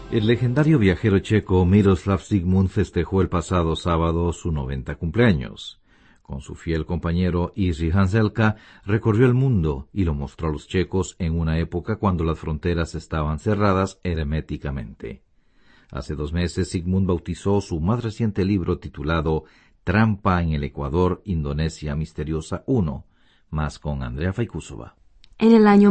El legendario viajero checo Miroslav Zikmund festejó el pasado sábado su 90 cumpleaños. Con su fiel compañero Jiří Hanzelka recorrió el mundo y lo mostró a los checos en una época cuando las fronteras estaban cerradas herméticamente. Hace 2 meses Zikmund bautizó su más reciente libro titulado Trampa en el Ecuador, Indonesia Misteriosa 1, más con Andrea Faikúsova. En el año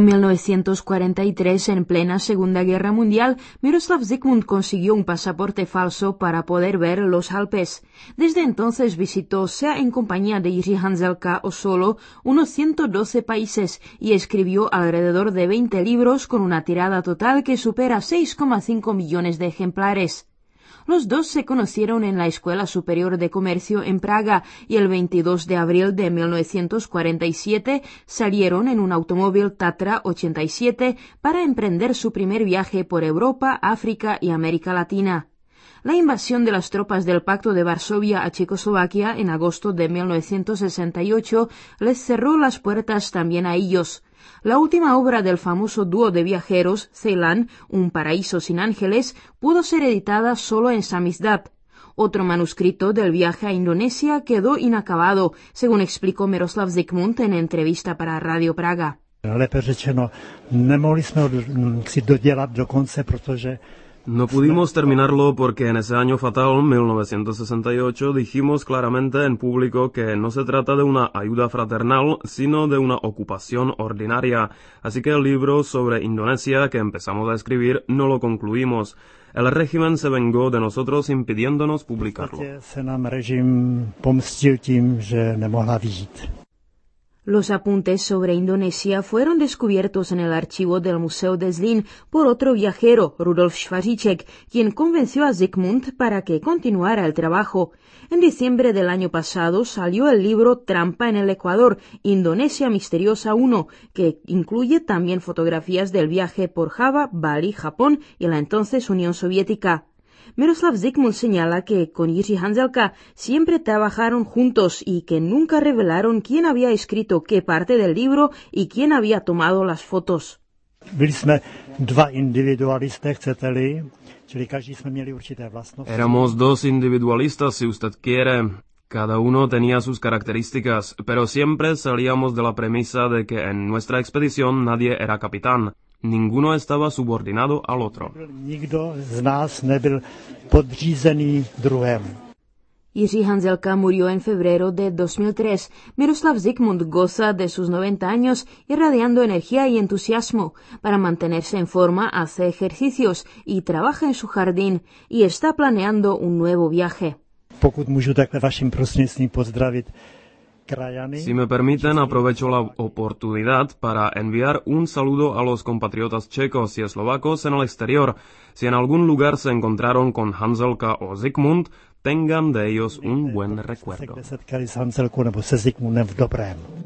1943, en plena Segunda Guerra Mundial, Miroslav Zikmund consiguió un pasaporte falso para poder ver los Alpes. Desde entonces visitó, sea en compañía de Jiří Hanzelka o solo, unos 112 países y escribió alrededor de 20 libros con una tirada total que supera 6,5 millones de ejemplares. Los dos se conocieron en la Escuela Superior de Comercio en Praga y el 22 de abril de 1947 salieron en un automóvil Tatra 87 para emprender su primer viaje por Europa, África y América Latina. La invasión de las tropas del Pacto de Varsovia a Checoslovaquia en agosto de 1968 les cerró las puertas también a ellos. La última obra del famoso dúo de viajeros, Ceylan, Un paraíso sin ángeles, pudo ser editada solo en Samizdat. Otro manuscrito del viaje a Indonesia quedó inacabado, según explicó Miroslav Zikmund en entrevista para Radio Praga. Lépe řečeno, nemohli jsme ho dodělat do konce, protože no pudimos terminarlo porque en ese año fatal, 1968, dijimos claramente en público que no se trata de una ayuda fraternal, sino de una ocupación ordinaria. Así que el libro sobre Indonesia que empezamos a escribir no lo concluimos. El régimen se vengó de nosotros impidiéndonos publicarlo. se nám režim pomstil tím, že nemohla vyjít. Los apuntes sobre Indonesia fueron descubiertos en el archivo del Museo de Zlín por otro viajero, Rudolf Schwaříček, quien convenció a Zikmund para que continuara el trabajo. En diciembre del año pasado salió el libro Trampa en el Ecuador, Indonesia Misteriosa 1, que incluye también fotografías del viaje por Java, Bali, Japón y la entonces Unión Soviética. Miroslav Zikmund señala que con Jiří Hanzelka siempre trabajaron juntos y que nunca revelaron quién había escrito qué parte del libro y quién había tomado las fotos. Byli jsme dva individualisté, chcete-li, čili každý jsme měli určité vlastnosti. Éramos dos individualistas, si usted quiere. Cada uno tenía sus características, pero siempre salíamos de la premisa de que en nuestra expedición nadie era capitán. Ninguno estaba subordinado al otro. Nikdo z nás nebyl podřízený druhému. Jiří Hanzelka murió en febrero de 2003. Miroslav Zikmund goza de sus 90 años, irradiando energía y entusiasmo. Para mantenerse en forma hace ejercicios y trabaja en su jardín y está planeando un nuevo viaje. Pokud můžu takhle vaším prostřednictvím pozdravit. Si me permiten, aprovecho la oportunidad para enviar un saludo a los compatriotas checos y eslovacos en el exterior. Si en algún lugar se encontraron con Hanzelka o Zikmund, tengan de ellos un buen recuerdo. Se setkali s Hanzelkou nebo se Zikmundem v dobrém.